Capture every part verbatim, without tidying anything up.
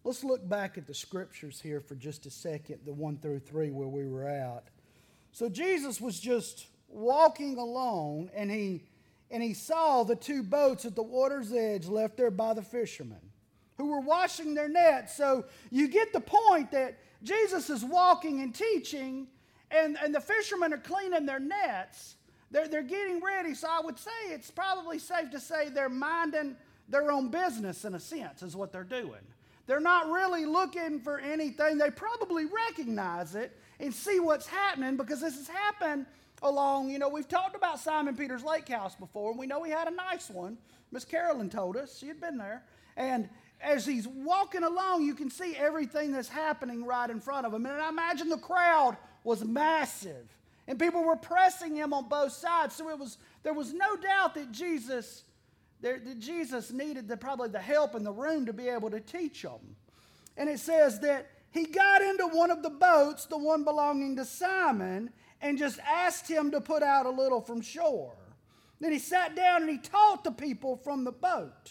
Let's look back at the scriptures here for just a second, the one through three where we were at. So Jesus was just walking along, and he and he saw the two boats at the water's edge left there by the fishermen who were washing their nets. So you get the point that Jesus is walking and teaching, and, and the fishermen are cleaning their nets. They're, they're getting ready. So I would say it's probably safe to say they're minding their own business in a sense is what they're doing. They're not really looking for anything. They probably recognize it and see what's happening because this has happened along, you know, we've talked about Simon Peter's lake house before, and we know he had a nice one. Miss Carolyn told us. She had been there. And as he's walking along, you can see everything that's happening right in front of him. And I imagine the crowd was massive, and people were pressing him on both sides. So it was there was no doubt that Jesus, there, that Jesus needed the, probably the help in the room to be able to teach them. And it says that he got into one of the boats, the one belonging to Simon, and just asked him to put out a little from shore. Then he sat down and he taught the people from the boat.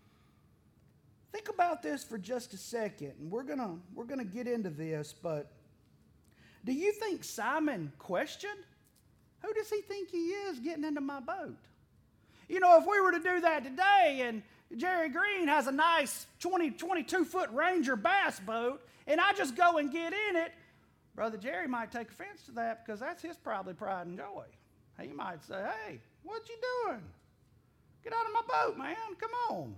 Think about this for just a second, and we're gonna we're gonna get into this, but do you think Simon questioned? Who does he think he is getting into my boat? You know, if we were to do that today, and Jerry Green has a nice twenty, twenty-two foot Ranger bass boat, and I just go and get in it, Brother Jerry might take offense to that because that's his probably pride and joy. He might say, hey, what you doing? Get out of my boat, man. Come on.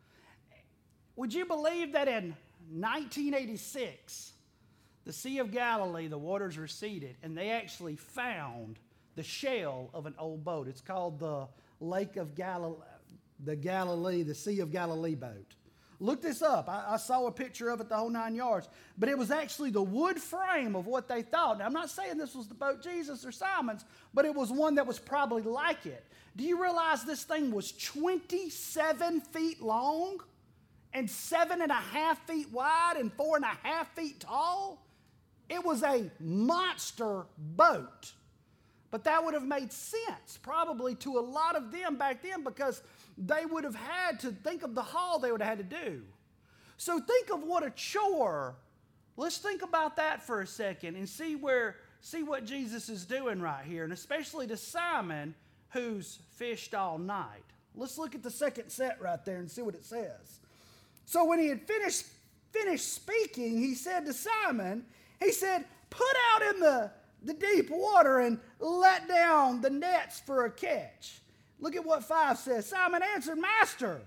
Would you believe that in nineteen eighty-six, the Sea of Galilee, the waters receded, and they actually found the shell of an old boat. It's called the Lake of Galilee, the Galilee, the Sea of Galilee boat. Look this up. I, I saw a picture of it, the whole nine yards. But it was actually the wood frame of what they thought. Now, I'm not saying this was the boat Jesus or Simon's, but it was one that was probably like it. Do you realize this thing was twenty-seven feet long and seven and a half feet wide and four and a half feet tall? It was a monster boat. But that would have made sense probably to a lot of them back then because they would have had to think of the haul they would have had to do. So think of what a chore. Let's think about that for a second and see where, see what Jesus is doing right here, and especially to Simon who's fished all night. Let's look at the second set right there and see what it says. So when he had finished, finished speaking, he said to Simon, he said, put out in the the deep water and let down the nets for a catch. Look at what five says. Simon answered, Master,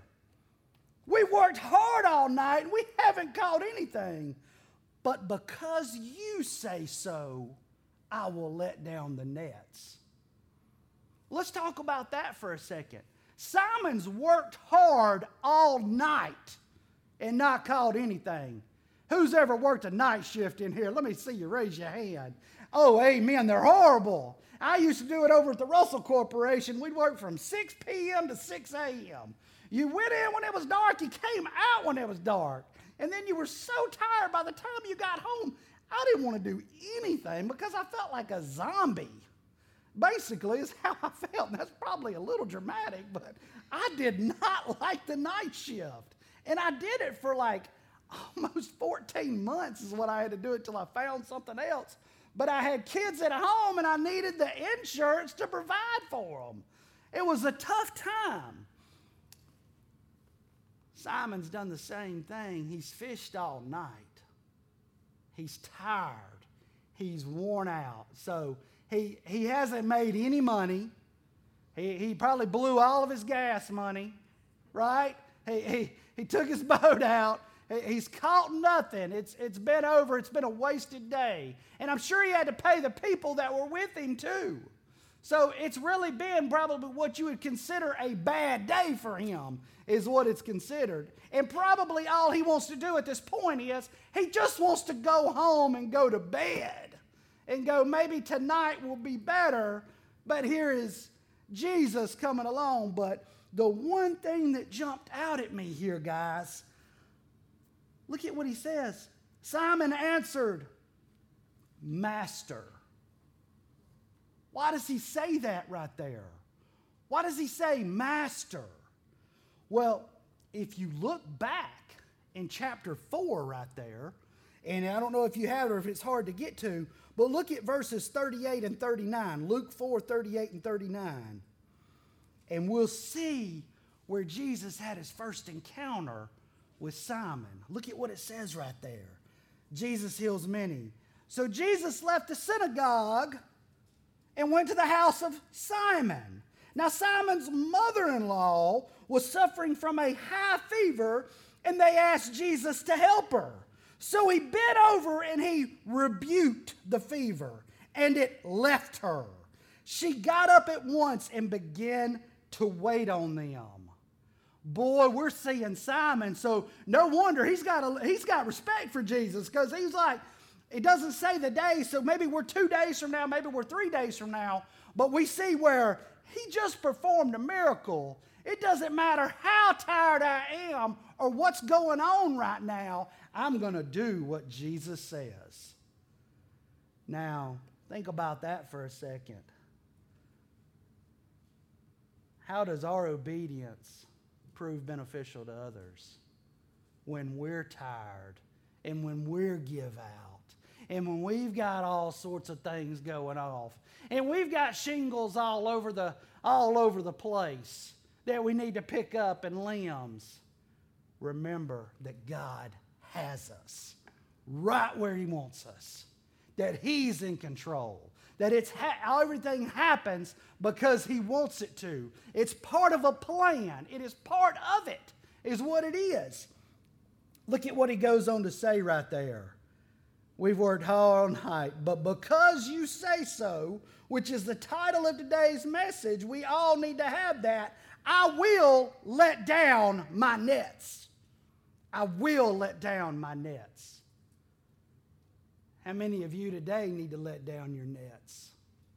we worked hard all night and we haven't caught anything. But because you say so, I will let down the nets. Let's talk about that for a second. Simon's worked hard all night and not caught anything. Who's ever worked a night shift in here? Let me see you raise your hand. Oh, amen, they're horrible. I used to do it over at the Russell Corporation. We'd work from six p.m. to six a.m. You went in when it was dark, you came out when it was dark. And then you were so tired by the time you got home, I didn't want to do anything because I felt like a zombie. Basically is how I felt. And that's probably a little dramatic, but I did not like the night shift. And I did it for like almost fourteen months is what I had to do it till I found something else. But I had kids at home and I needed the insurance to provide for them. It was a tough time. Simon's done the same thing. He's fished all night. He's tired. He's worn out. So he, he hasn't made any money. He, he probably blew all of his gas money, right? He, he, he took his boat out. He's caught nothing. It's, it's been over. It's been a wasted day. And I'm sure he had to pay the people that were with him too. So it's really been probably what you would consider a bad day for him is what it's considered. And probably all he wants to do at this point is he just wants to go home and go to bed and go, maybe tonight will be better. But here is Jesus coming along. But the one thing that jumped out at me here, guys, look at what he says. Simon answered, Master. Why does he say that right there? Why does he say Master? Well, if you look back in chapter four right there. And I don't know if you have it or if it's hard to get to, but look at verses thirty-eight and thirty-nine. Luke four, thirty-eight and thirty-nine. And we'll see where Jesus had his first encounter with Simon. Look at what it says right there. Jesus heals many. So Jesus left the synagogue and went to the house of Simon. Now Simon's mother-in-law was suffering from a high fever, and they asked Jesus to help her. So he bent over and he rebuked the fever, and it left her. She got up at once and began to wait on them. Boy, we're seeing Simon, so no wonder he's got a, he's got respect for Jesus, because he's like, it doesn't say the day, so maybe we're two days from now, maybe we're three days from now, but we see where he just performed a miracle. It doesn't matter how tired I am or what's going on right now, I'm going to do what Jesus says. Now, think about that for a second. How does our obedience prove beneficial to others? When we're tired and when we're give out and when we've got all sorts of things going off and we've got shingles all over the all over the place that we need to pick up and limbs. Remember that God has us right where he wants us, that he's in control, that it's ha- everything happens because he wants it to. It's part of a plan. It is part of it, is what it is. Look at what he goes on to say right there. We've worked all night, but because you say so, which is the title of today's message, we all need to have that. I will let down my nets. I will let down my nets. How many of you today need to let down your nets?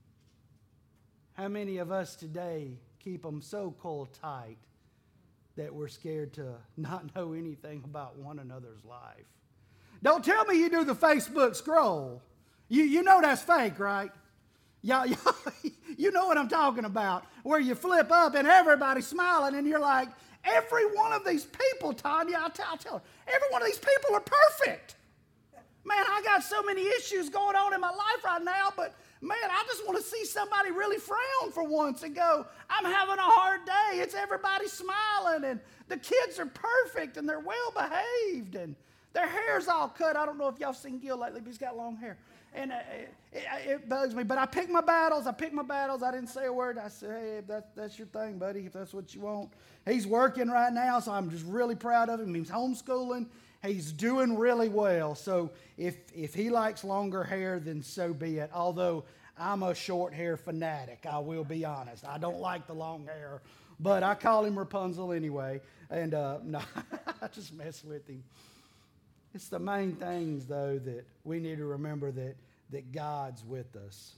How many of us today keep them so coiled tight that we're scared to not know anything about one another's life? Don't tell me you do the Facebook scroll. You, you know that's fake, right? Y'all, y'all, you know what I'm talking about, where you flip up and everybody's smiling and you're like, every one of these people, Tanya, I'll, t- I'll tell her, every one of these people are perfect. Man, I got so many issues going on in my life right now, but man, I just want to see somebody really frown for once and go, I'm having a hard day. It's everybody smiling, and the kids are perfect, and they're well behaved, and their hair's all cut. I don't know if y'all seen Gil lately, but he's got long hair. And uh, it, it, it bugs me. But I pick my battles. I pick my battles. I didn't say a word. I said, hey, if that, that's your thing, buddy, if that's what you want. He's working right now, so I'm just really proud of him. He's homeschooling. He's doing really well. So if if he likes longer hair, then so be it. Although I'm a short hair fanatic, I will be honest. I don't like the long hair, but I call him Rapunzel anyway. And uh, no, I just mess with him. It's the main things, though, that we need to remember, that, that God's with us.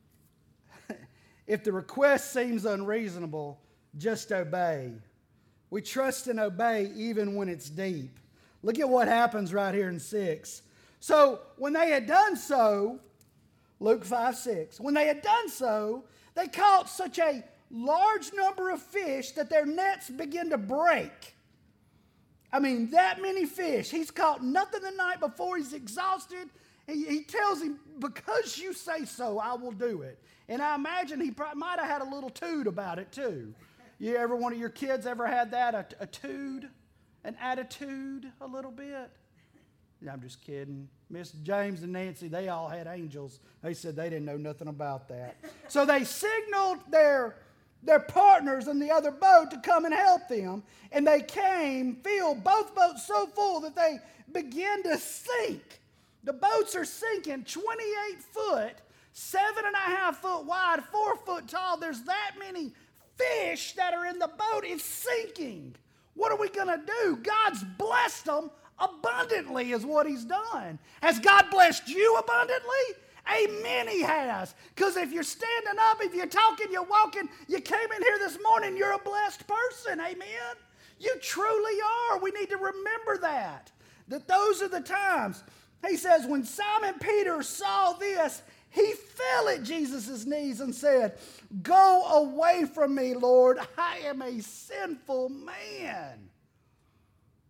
If the request seems unreasonable, just obey. We trust and obey even when it's deep. Look at what happens right here in six. So when they had done so, Luke five six, when they had done so, they caught such a large number of fish that their nets began to break. I mean, that many fish. He's caught nothing the night before. He's exhausted. He, he tells him, because you say so, I will do it. And I imagine he probably might have had a little toot about it too. You ever, one of your kids ever had that, a, a toot, an attitude a little bit? I'm just kidding. Miss James and Nancy, they all had angels. They said they didn't know nothing about that. So they signaled their their partners in the other boat to come and help them. And they came, filled both boats so full that they began to sink. The boats are sinking twenty-eight foot, seven and a half foot wide, four foot tall. There's that many fish that are in the boat. It's sinking. What are we going to do? God's blessed them abundantly is what he's done. Has God blessed you abundantly? Amen, he has. Because if you're standing up, if you're talking, you're walking, you came in here this morning, you're a blessed person. Amen. You truly are. We need to remember that. That those are the times. He says, when Simon Peter saw this, he fell at Jesus' knees and said, go away from me, Lord. I am a sinful man.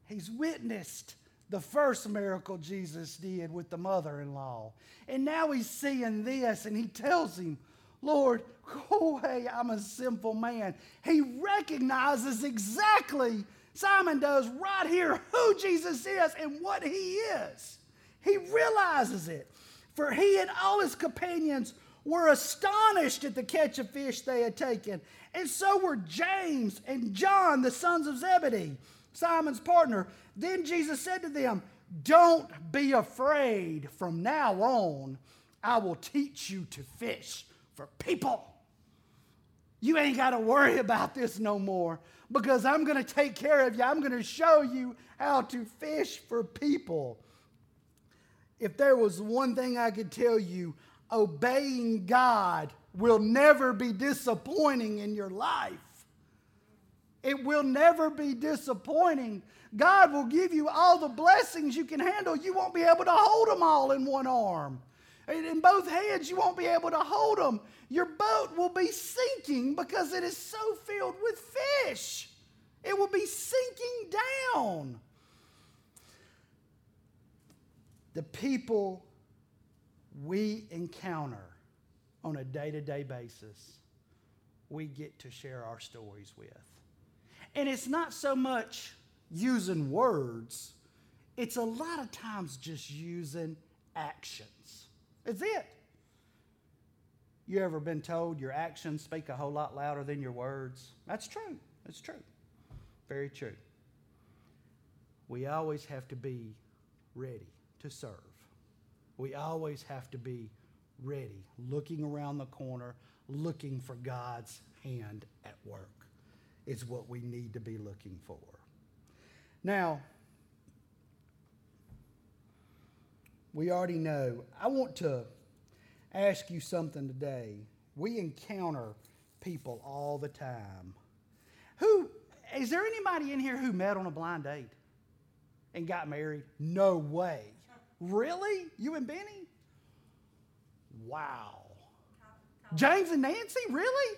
He's witnessed the first miracle Jesus did with the mother-in-law. And now he's seeing this, and he tells him, Lord, go away, I'm a sinful man. He recognizes exactly, Simon does right here, who Jesus is and what he is. He realizes it. For he and all his companions were astonished at the catch of fish they had taken. And so were James and John, the sons of Zebedee, Simon's partner. Then Jesus said to them, don't be afraid. From now on, I will teach you to fish for people. You ain't got to worry about this no more, because I'm going to take care of you. I'm going to show you how to fish for people. If there was one thing I could tell you, obeying God will never be disappointing in your life. It will never be disappointing. God will give you all the blessings you can handle. You won't be able to hold them all in one arm. In both hands, you won't be able to hold them. Your boat will be sinking because it is so filled with fish. It will be sinking down. The people we encounter on a day-to-day basis, we get to share our stories with. And it's not so much using words, it's a lot of times just using actions. It's it. You ever been told your actions speak a whole lot louder than your words? That's true. It's true. Very true. We always have to be ready to serve. We always have to be ready, looking around the corner, looking for God's hand at work. Is what we need to be looking for. Now, we already know. I want to ask you something today. We encounter people all the time. Who, is there anybody in here who met on a blind date and got married? No way. Really? You and Benny? Wow. James and Nancy? Really?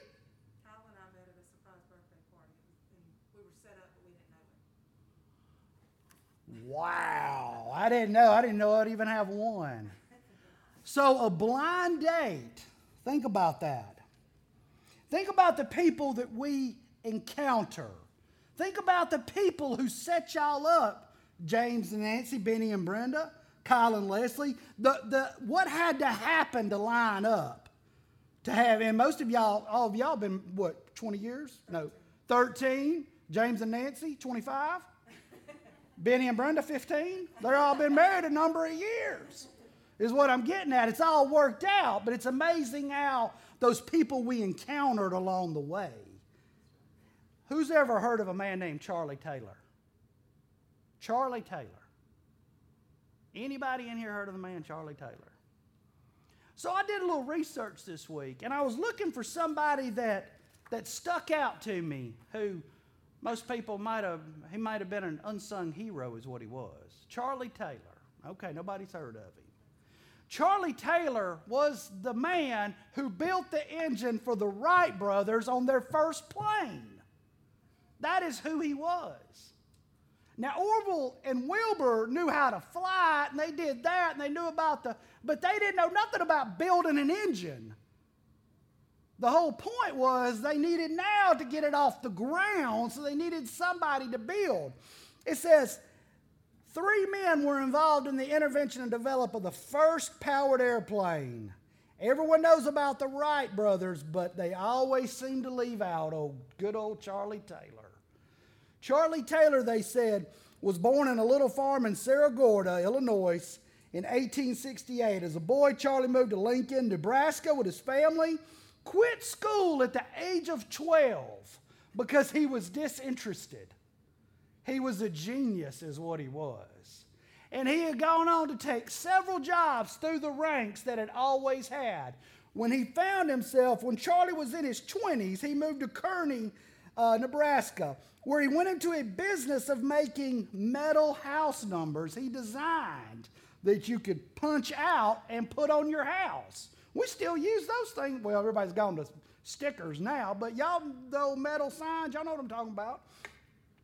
Wow, I didn't know. I didn't know I'd even have one. So a blind date, think about that. Think about the people that we encounter. Think about the people who set y'all up. James and Nancy, Benny and Brenda, Kyle and Leslie. The, the, what had to happen to line up to have, and most of y'all, all of y'all been, what, twenty years? No, thirteen. James and Nancy, twenty-five. Benny and Brenda, fifteen. They've all been married a number of years, is what I'm getting at. It's all worked out, but it's amazing how those people we encountered along the way. Who's ever heard of a man named Charlie Taylor? Charlie Taylor. Anybody in here heard of the man Charlie Taylor? So I did a little research this week, and I was looking for somebody that, that stuck out to me who most people might have, he might have been an unsung hero is what he was. Charlie Taylor. Okay, nobody's heard of him. Charlie Taylor was the man who built the engine for the Wright brothers on their first plane. That is who he was. Now, Orville and Wilbur knew how to fly it, and they did that, and they knew about the, but they didn't know nothing about building an engine. The whole point was they needed now to get it off the ground, so they needed somebody to build. It says, three men were involved in the intervention and development of the first powered airplane. Everyone knows about the Wright brothers, but they always seem to leave out old, good old Charlie Taylor. Charlie Taylor, they said, was born in a little farm in Cerro Gordo, Illinois, in eighteen sixty-eight. As a boy, Charlie moved to Lincoln, Nebraska with his family, quit school at the age of twelve because he was disinterested. He was a genius is what he was. And he had gone on to take several jobs through the ranks that had always had. When he found himself, when Charlie was in his twenties, he moved to Kearney, uh, Nebraska, where he went into a business of making metal house numbers he designed that you could punch out and put on your house. We still use those things. Well, everybody's gone to stickers now, but y'all, the old metal signs, y'all know what I'm talking about.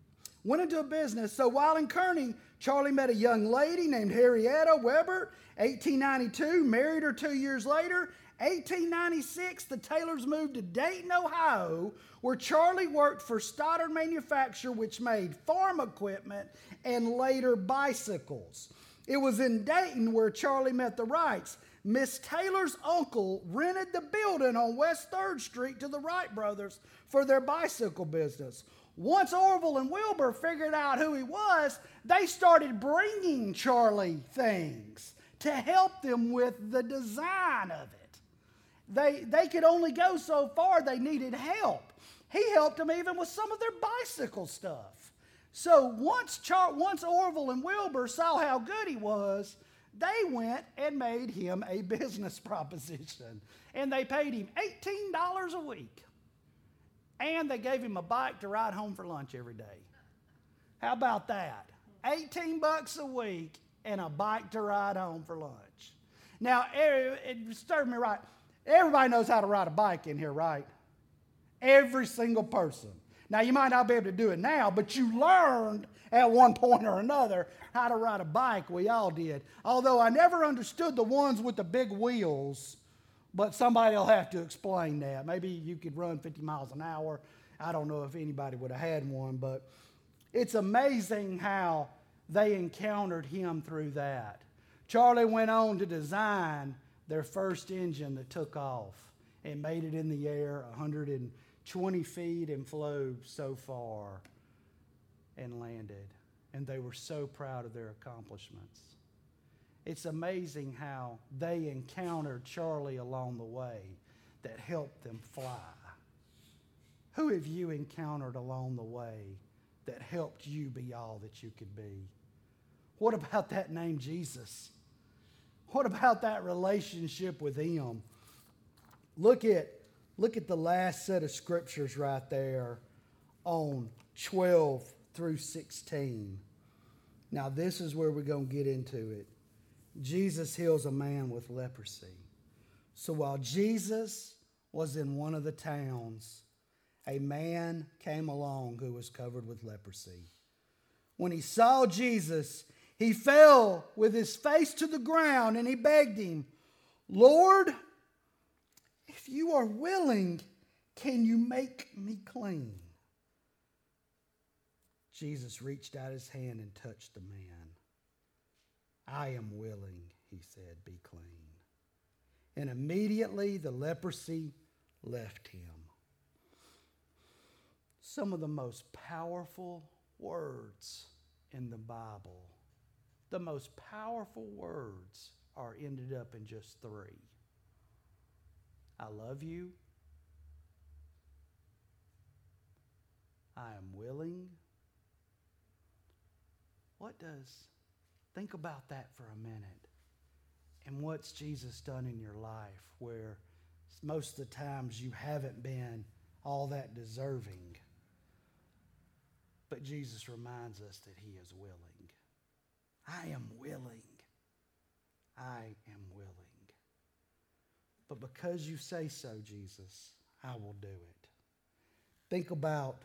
went into a business. So while in Kearney, Charlie met a young lady named Henrietta Weber, eighteen ninety-two, married her two years later. eighteen ninety-six, the Taylors moved to Dayton, Ohio, where Charlie worked for Stoddard Manufacture, which made farm equipment and later bicycles. It was in Dayton where Charlie met the Wrights. Miss Taylor's uncle rented the building on West third Street to the Wright brothers for their bicycle business. Once Orville and Wilbur figured out who he was, they started bringing Charlie things to help them with the design of it. They, they could only go so far. They needed help. He helped them even with some of their bicycle stuff. So once, Char- once Orville and Wilbur saw how good he was, they went and made him a business proposition. And they paid him eighteen dollars a week. And they gave him a bike to ride home for lunch every day. How about that? eighteen bucks a week and a bike to ride home for lunch. Now, it served me right. Everybody knows how to ride a bike in here, right? Every single person. Now, you might not be able to do it now, but you learned at one point or another how to ride a bike. We all did. Although I never understood the ones with the big wheels, but somebody will have to explain that. Maybe you could run fifty miles an hour. I don't know if anybody would have had one, but it's amazing how they encountered him through that. Charlie went on to design their first engine that took off and made it in the air one hundred twenty feet and flew so far and landed. And they were so proud of their accomplishments. It's amazing how they encountered Charlie along the way that helped them fly. Who have you encountered along the way that helped you be all that you could be? What about that name Jesus? What about that relationship with him? Look at, look at the last set of scriptures right there on twelve through sixteen. Now this is where we're going to get into it. Jesus heals a man with leprosy. So while Jesus was in one of the towns, a man came along who was covered with leprosy. When he saw Jesus, he fell with his face to the ground and he begged him, "Lord, if you are willing, can you make me clean?" Jesus reached out his hand and touched the man. "I am willing," he said, "be clean." And immediately the leprosy left him. Some of the most powerful words in the Bible, the most powerful words are ended up in just three. I love you. I am willing. What does, think about that for a minute. And what's Jesus done in your life where most of the times you haven't been all that deserving? But Jesus reminds us that he is willing. I am willing. I am willing. But because you say so, Jesus, I will do it. Think about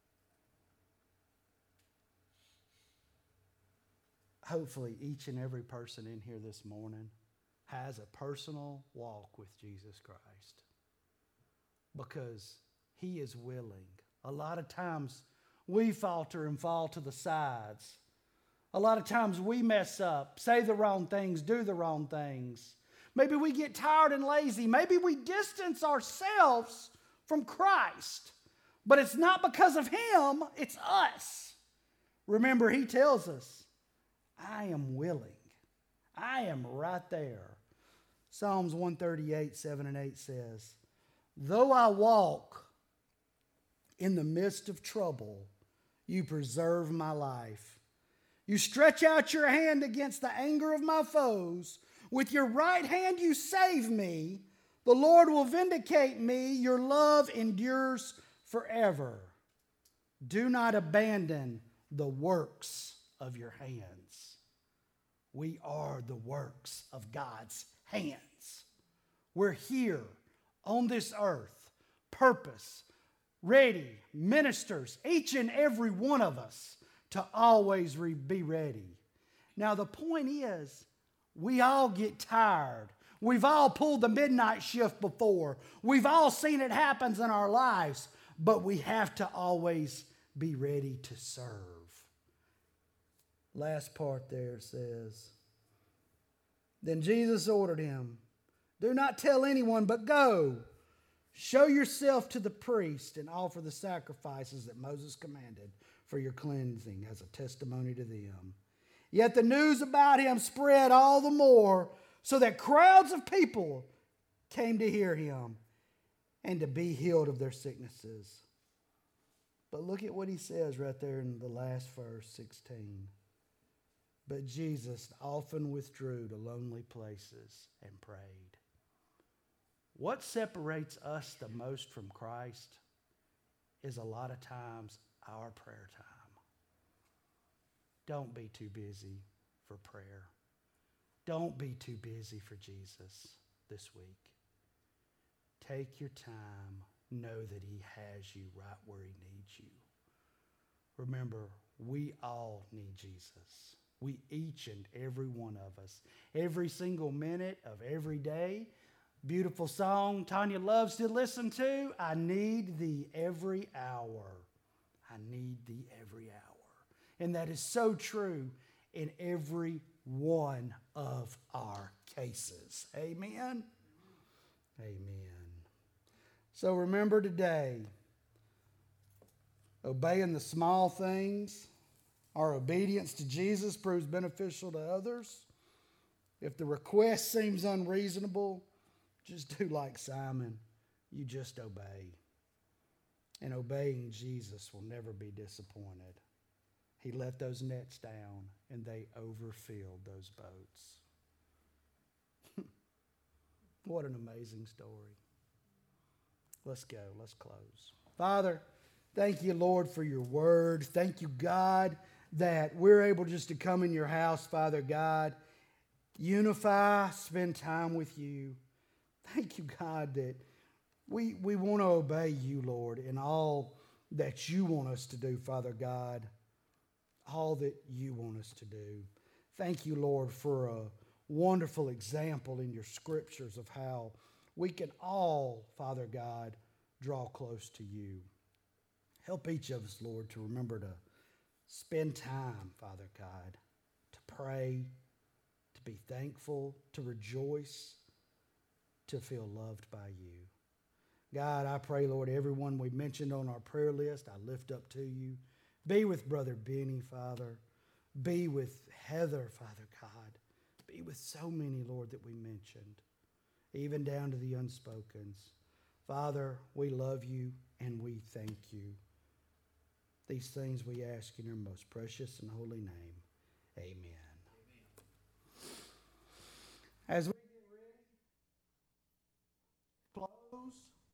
hopefully each and every person in here this morning has a personal walk with Jesus Christ because he is willing. A lot of times we falter and fall to the sides. A lot of times we mess up, say the wrong things, do the wrong things. Maybe we get tired and lazy. Maybe we distance ourselves from Christ. But it's not because of him, it's us. Remember, he tells us, I am willing. I am right there. Psalms one thirty-eight, seven and eight says, "Though I walk in the midst of trouble, you preserve my life. You stretch out your hand against the anger of my foes. With your right hand you save me. The Lord will vindicate me. Your love endures forever. Do not abandon the works of your hands." We are the works of God's hands. We're here on this earth, purpose, ready, ministers, each and every one of us, to always re- be ready. Now, the point is, we all get tired. We've all pulled the midnight shift before. We've all seen it happen in our lives, but we have to always be ready to serve. Last part there says, then Jesus ordered him, do not tell anyone, but go, show yourself to the priest and offer the sacrifices that Moses commanded for your cleansing as a testimony to them. Yet the news about him spread all the more, so that crowds of people came to hear him and to be healed of their sicknesses. But look at what he says right there in the last verse, sixteen. But Jesus often withdrew to lonely places and prayed. What separates us the most from Christ is a lot of times our prayer time. Don't be too busy for prayer. Don't be too busy for Jesus this week. Take your time. Know that he has you right where he needs you. Remember, we all need Jesus. We, each and every one of us. Every single minute of every day. Beautiful song Tanya loves to listen to. I need thee every hour. I need thee every hour. And that is so true in every one of our cases. Amen? Amen. So remember today, obeying the small things, our obedience to Jesus proves beneficial to others. If the request seems unreasonable, just do like Simon. You just obey. And obeying Jesus will never be disappointed. He let those nets down and they overfilled those boats. What an amazing story. Let's go. Let's close. Father, thank you, Lord, for your word. Thank you, God, that we're able just to come in your house, Father God, unify, spend time with you. Thank you, God, that we, we want to obey you, Lord, in all that you want us to do, Father God. All that you want us to do. Thank you, Lord, for a wonderful example in your scriptures of how we can all, Father God, draw close to you. Help each of us, Lord, to remember to spend time, Father God, to pray, to be thankful, to rejoice, to feel loved by you. God, I pray, Lord, everyone we mentioned on our prayer list, I lift up to you. Be with Brother Benny, Father. Be with Heather, Father God. Be with so many, Lord, that we mentioned, even down to the unspokens. Father, we love you and we thank you. These things we ask in your most precious and holy name. Amen. Amen. As we get ready, close.